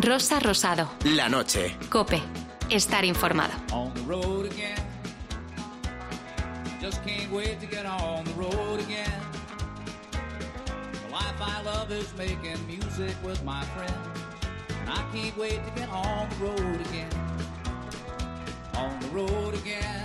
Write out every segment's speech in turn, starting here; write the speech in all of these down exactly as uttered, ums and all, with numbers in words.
Rosa Rosado. La noche. COPE. Estar informado. On the road again. Just can't wait to get on the road again. The life I love is making music with my friends. And I can't wait to get on the road again. On the road again.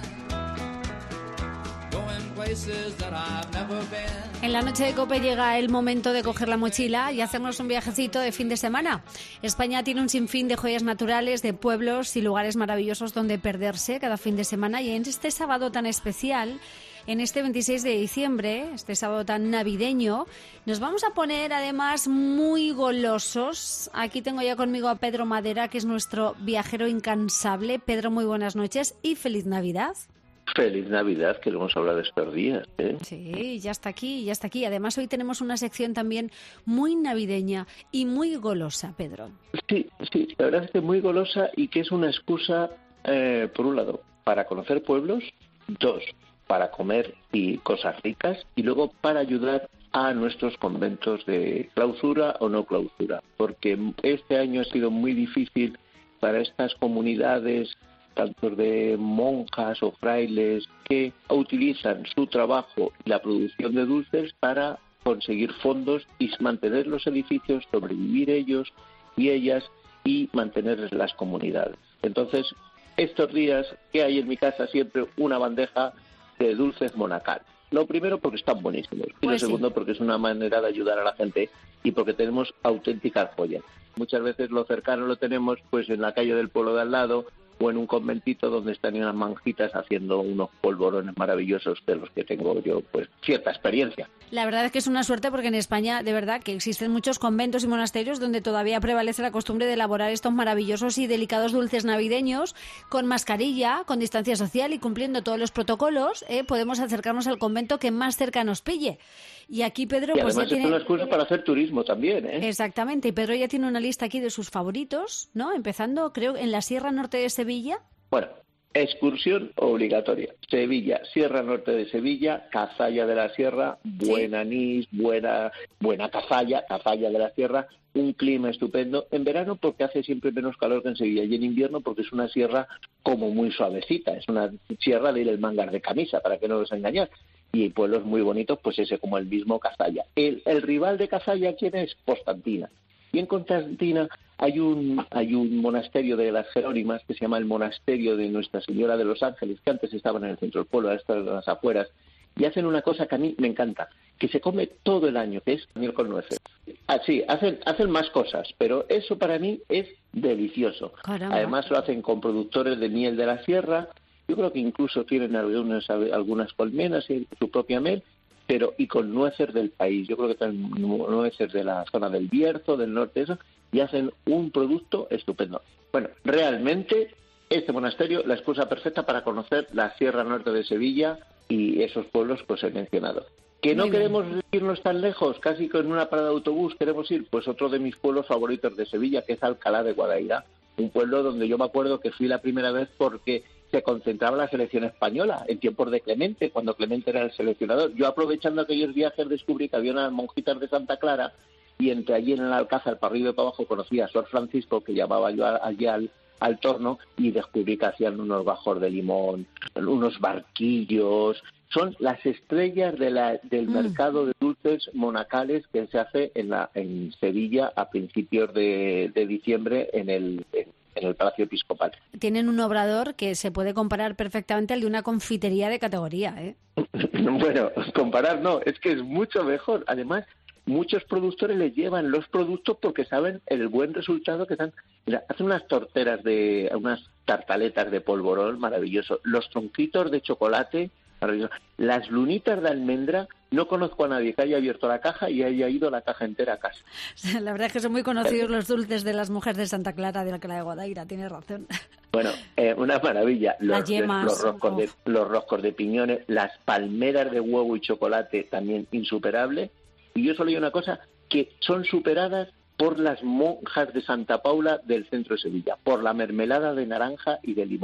Going places that I've never been. En la noche de COPE llega el momento de coger la mochila y hacernos un viajecito de fin de semana. España tiene un sinfín de joyas naturales, de pueblos y lugares maravillosos donde perderse cada fin de semana. Y en este sábado tan especial, en este veintiséis de diciembre, este sábado tan navideño, nos vamos a poner además muy golosos. Aquí tengo ya conmigo a Pedro Madera, que es nuestro viajero incansable. Pedro, muy buenas noches y feliz Navidad. Feliz Navidad, que lo hemos hablado estos días, ¿eh? Sí, ya está aquí, ya está aquí. Además, hoy tenemos una sección también muy navideña y muy golosa, Pedro. Sí, sí, la verdad es que muy golosa y que es una excusa, eh, por un lado, para conocer pueblos, dos, para comer y cosas ricas, y luego para ayudar a nuestros conventos de clausura o no clausura, porque este año ha sido muy difícil para estas comunidades, tanto de monjas o frailes, que utilizan su trabajo y la producción de dulces para conseguir fondos y mantener los edificios, sobrevivir ellos y ellas y mantener las comunidades. Entonces, estos días, ¿qué hay en mi casa? Siempre una bandeja de dulces monacal. Lo primero, porque están buenísimos. Y Pues lo segundo, sí. porque es una manera de ayudar a la gente y porque tenemos auténticas joyas. Muchas veces lo cercano lo tenemos pues en la calle del pueblo de al lado o en un conventito donde están unas monjitas haciendo unos polvorones maravillosos de los que tengo yo pues cierta experiencia. La verdad es que es una suerte porque en España, de verdad, que existen muchos conventos y monasterios donde todavía prevalece la costumbre de elaborar estos maravillosos y delicados dulces navideños con mascarilla, con distancia social y cumpliendo todos los protocolos. ¿eh? Podemos acercarnos al convento que más cerca nos pille. Y aquí Pedro Y pues además ya es tiene... una excusa para hacer turismo también, ¿eh? Exactamente, y Pedro ya tiene una lista aquí de sus favoritos, ¿no? Empezando, creo, en la Sierra Norte de Sevilla. Bueno, excursión obligatoria. Sevilla, Sierra Norte de Sevilla, Cazalla de la Sierra, buen anís, buena, buena cazalla, cazalla de la Sierra, un clima estupendo. En verano porque hace siempre menos calor que en Sevilla y en invierno porque es una sierra como muy suavecita, es una sierra de ir el mangar de camisa, para que no nos engañar. Y pueblos muy bonitos, pues ese como el mismo Cazalla. El, el rival de Cazalla, ¿quién es? Constantina. Y en Constantina hay un hay un monasterio de las Jerónimas que se llama el Monasterio de Nuestra Señora de los Ángeles, que antes estaba en el centro del pueblo, ahora está en las afueras, y hacen una cosa que a mí me encanta, que se come todo el año, que es miel con nueces. Así, hacen, hacen más cosas, pero eso para mí es delicioso. Caramba. Además lo hacen con productores de miel de la sierra. Yo creo que incluso tienen algunas, algunas colmenas y su propia miel, pero y con nueces del país. Yo creo que tienen nueces de la zona del Bierzo, del norte, eso, y hacen un producto estupendo. Bueno, realmente este monasterio, la excusa perfecta para conocer la Sierra Norte de Sevilla y esos pueblos pues he mencionado. ¿Que no Muy bien. queremos irnos tan lejos? Casi con una parada de autobús queremos ir, pues otro de mis pueblos favoritos de Sevilla, que es Alcalá de Guadaira, un pueblo donde yo me acuerdo que fui la primera vez porque se concentraba la selección española en tiempos de Clemente, cuando Clemente era el seleccionador. Yo, aprovechando aquellos viajes, descubrí que había unas monjitas de Santa Clara y entre allí en el Alcázar, para arriba y para abajo, conocí a Sor Francisco, que llamaba yo allí al, al torno, y descubrí que hacían unos bajos de limón, unos barquillos. Son las estrellas de la, del Mm. mercado de dulces monacales que se hace en, la, en Sevilla a principios de, de diciembre en el, en, en el Palacio Episcopal. Tienen un obrador que se puede comparar perfectamente al de una confitería de categoría, ¿eh? Bueno, comparar no, es que es mucho mejor. Además, muchos productores les llevan los productos porque saben el buen resultado que dan. Mira, hacen unas torteras de, unas tartaletas de polvorón maravilloso, los tronquitos de chocolate maravilloso, las lunitas de almendra. No conozco a nadie que haya abierto la caja y haya ido la caja entera a casa. La verdad es que son muy conocidos los dulces de las mujeres de Santa Clara, de Alcalá de Guadaira, tienes razón. Bueno, eh, una maravilla. Los, Las yemas, los, roscos de, uf. los roscos de piñones, las palmeras de huevo y chocolate, también insuperable. Y yo solo digo una cosa, que son superadas por las monjas de Santa Paula del centro de Sevilla, por la mermelada de naranja y de limón.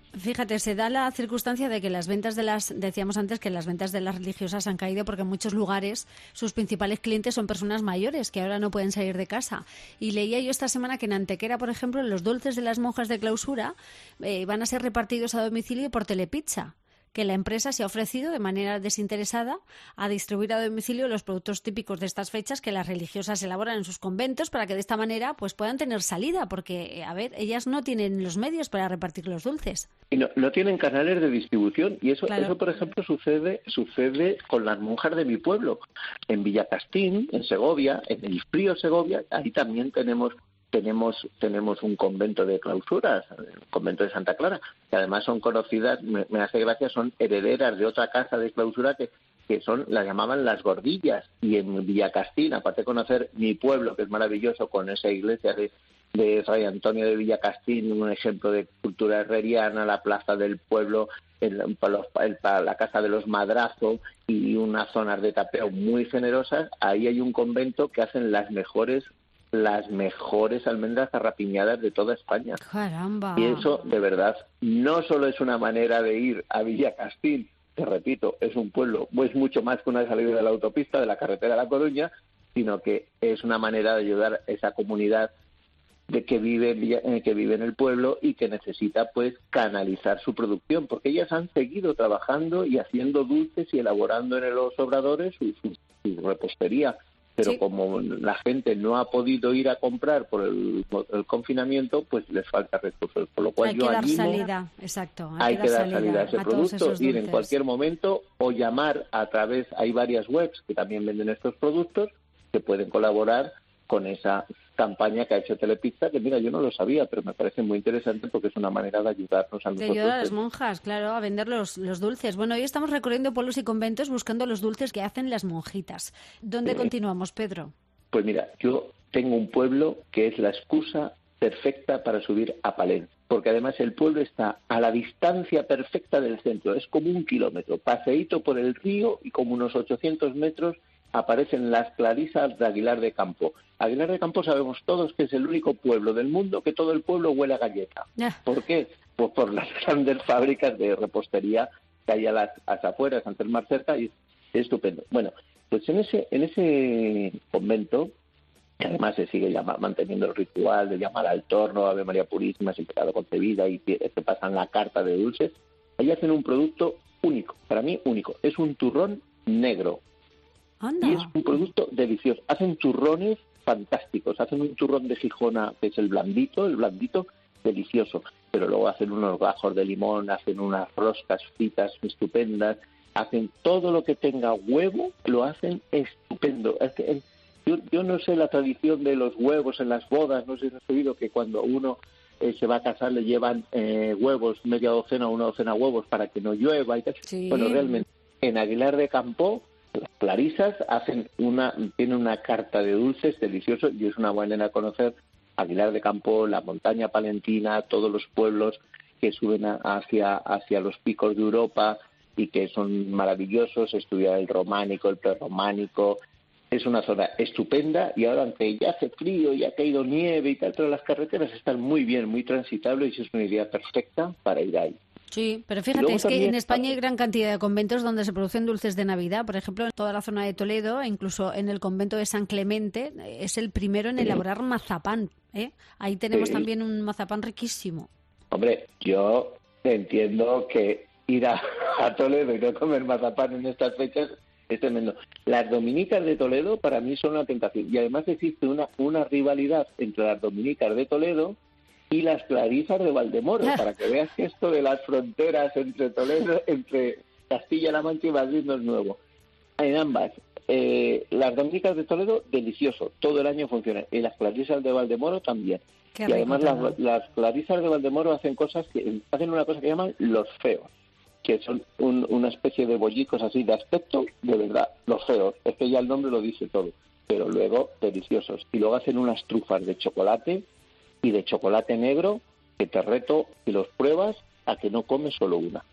Fíjate, se da la circunstancia de que las ventas de las, decíamos antes que las ventas de las religiosas han caído porque en muchos lugares sus principales clientes son personas mayores que ahora no pueden salir de casa. Y leía yo esta semana que en Antequera, por ejemplo, los dulces de las monjas de clausura eh, van a ser repartidos a domicilio por Telepizza, que la empresa se ha ofrecido de manera desinteresada a distribuir a domicilio los productos típicos de estas fechas que las religiosas elaboran en sus conventos para que de esta manera pues puedan tener salida, porque, a ver, ellas no tienen los medios para repartir los dulces. Y no, no tienen canales de distribución y eso, Claro. eso por ejemplo, sucede sucede con las monjas de mi pueblo. En Villacastín, en Segovia, en el frío Segovia, ahí también tenemos tenemos tenemos un convento de clausuras, el convento de Santa Clara, que además son conocidas, me, me hace gracia, son herederas de otra casa de clausura que, que son, las llamaban las Gordillas. Y en Villacastín, aparte de conocer mi pueblo, que es maravilloso, con esa iglesia de, de Fray Antonio de Villacastín, un ejemplo de cultura herreriana, la plaza del pueblo, el, el, el, la casa de los Madrazo y unas zonas de tapeo muy generosas, ahí hay un convento que hacen las mejores las mejores almendras zarrapiñadas de toda España. ¡Caramba! Y eso, de verdad, no solo es una manera de ir a Villacastín, que repito, es un pueblo, es mucho más que una salida de la autopista, de la carretera de La Coruña, sino que es una manera de ayudar a esa comunidad de que vive en Villa, eh, que vive en el pueblo y que necesita pues canalizar su producción, porque ellas han seguido trabajando y haciendo dulces y elaborando en los obradores su, su, su repostería. Pero sí, como la gente no ha podido ir a comprar por el, el confinamiento, pues les falta recursos. Por lo cual hay yo que dar animo, salida, exacto. Hay, hay que, que dar salida a ese a producto, ir en cualquier momento o llamar a través, hay varias webs que también venden estos productos que pueden colaborar con esa campaña que ha hecho Telepizza, que mira, yo no lo sabía, pero me parece muy interesante porque es una manera de ayudarnos a nosotros. De ayudar a las monjas, claro, a vender los, los dulces. Bueno, hoy estamos recorriendo pueblos y conventos buscando los dulces que hacen las monjitas. ¿Dónde sí. continuamos, Pedro? Pues mira, yo tengo un pueblo que es la excusa perfecta para subir a Palencia, porque además el pueblo está a la distancia perfecta del centro, es como un kilómetro, paseíto por el río y como unos ochocientos metros aparecen las Clarisas de Aguilar de Campo. Aguilar de Campo sabemos todos que es el único pueblo del mundo que todo el pueblo huele a galleta. Yeah. ¿Por qué? Pues por las grandes fábricas de repostería que hay a las, a las afueras, ante el mar cerca, y es, es estupendo. Bueno, pues en ese en ese convento, que además se sigue llama, manteniendo el ritual de llamar al torno, Ave María Purísima, sin pecado concebida, y que, que pasan la carta de dulces, ahí hacen un producto único, para mí único, es un turrón negro. Anda. Y es un producto delicioso. Hacen turrones fantásticos. Hacen un turrón de Gijona, que es el blandito, el blandito, delicioso. Pero luego hacen unos gajos de limón, hacen unas roscas fritas estupendas, hacen todo lo que tenga huevo, lo hacen estupendo. Es que, es, yo, yo no sé la tradición de los huevos en las bodas, no sé si has oído que cuando uno eh, se va a casar le llevan eh, huevos, media docena o una docena de huevos para que no llueva y tal. Sí. Bueno, realmente, en Aguilar de Campo, las Clarisas hacen una, tienen una carta de dulces deliciosos y es una buena manera de conocer Aguilar de Campo, la montaña palentina, todos los pueblos que suben a, hacia, hacia los picos de Europa y que son maravillosos, estudiar el románico, el prerrománico. Es una zona estupenda y ahora, aunque ya hace frío y ha caído nieve y tal, todas las carreteras están muy bien, muy transitables y es una idea perfecta para ir ahí. Sí, pero fíjate, es que en España hay gran cantidad de conventos donde se producen dulces de Navidad. Por ejemplo, en toda la zona de Toledo, incluso en el convento de San Clemente, es el primero en elaborar mazapán. ¿eh? Ahí tenemos sí. también un mazapán riquísimo. Hombre, yo entiendo que ir a, a Toledo y no comer mazapán en estas fechas es tremendo. Las dominicas de Toledo para mí son una tentación. Y además existe una, una rivalidad entre las dominicas de Toledo y las Clarisas de Valdemoro, para que veas que esto de las fronteras entre Toledo, entre Castilla-La Mancha y Madrid no es nuevo. En ambas, eh, las dominicas de Toledo, delicioso, todo el año funcionan, y las Clarisas de Valdemoro también. Qué y además rico, las, las Clarisas de Valdemoro hacen cosas que hacen una cosa que llaman los feos, que son un, una especie de bollicos así de aspecto, de verdad, los feos, es que ya el nombre lo dice todo, pero luego deliciosos. Y luego hacen unas trufas de chocolate y de chocolate negro que te reto, si los pruebas, a que no comes solo una.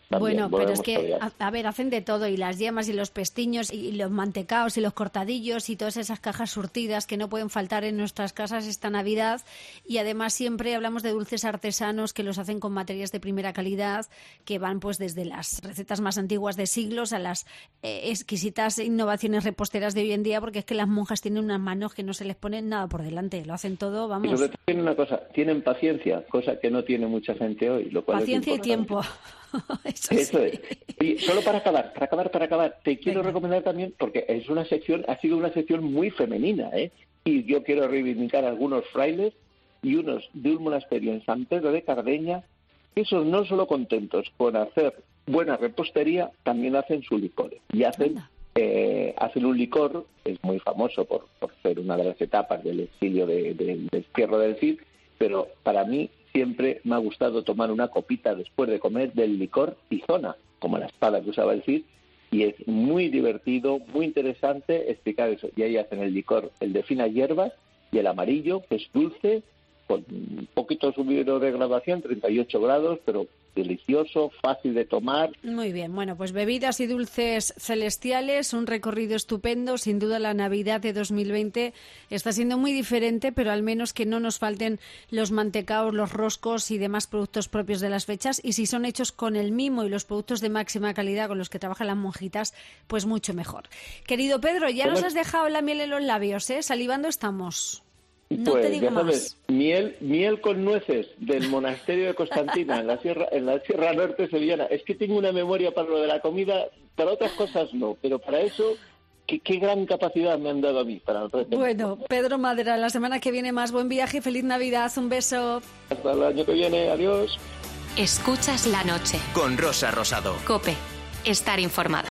También Bueno, pero es volvemos que, a a, a ver, hacen de todo, y las yemas y los pestiños y los mantecaos y los cortadillos y todas esas cajas surtidas que no pueden faltar en nuestras casas esta Navidad. Y además siempre hablamos de dulces artesanos que los hacen con materias de primera calidad, que van pues desde las recetas más antiguas de siglos a las eh, exquisitas innovaciones reposteras de hoy en día, porque es que las monjas tienen unas manos que no se les pone nada por delante, lo hacen todo, vamos. Y sobre todo tienen una cosa, tienen paciencia, cosa que no tiene mucha gente hoy, lo cual Paciencia es y tiempo. Eso, Eso sí. es. Y solo para acabar, para acabar, para acabar, te quiero Venga. recomendar también, porque es una sección, ha sido una sección muy femenina, ¿eh? Y yo quiero reivindicar a algunos frailes y unos de un monasterio en San Pedro de Cardeña, que esos no solo contentos con hacer buena repostería, también hacen su licor. Y hacen, eh, hacen un licor, es muy famoso por, por ser una de las etapas del exilio de, de, del destierro del Cid, pero para mí siempre me ha gustado tomar una copita después de comer del licor Tizona, como la espada que usaba el Cid, y es muy divertido, muy interesante explicar eso. Y ahí hacen el licor, el de finas hierbas, y el amarillo, que es dulce, con un poquito subido de graduación, treinta y ocho grados, pero delicioso, fácil de tomar. Muy bien, bueno, pues bebidas y dulces celestiales, un recorrido estupendo. Sin duda la Navidad de dos mil veinte está siendo muy diferente, pero al menos que no nos falten los mantecaos, los roscos y demás productos propios de las fechas. Y si son hechos con el mimo y los productos de máxima calidad con los que trabajan las monjitas, pues mucho mejor. Querido Pedro, ya nos has dejado la miel en los labios, ¿eh? Salivando estamos. No pues te digo ya sabes, más. miel, miel con nueces del monasterio de Constantina en la sierra, en la sierra norte sevillana. Es que tengo una memoria para lo de la comida, para otras cosas no, pero para eso, qué, qué gran capacidad me han dado a mí para retener. Bueno, Pedro Madera, la semana que viene más. Buen viaje, feliz Navidad, un beso. Hasta el año que viene, adiós. Escuchas la noche. Con Rosa Rosado. Cope. Estar informado.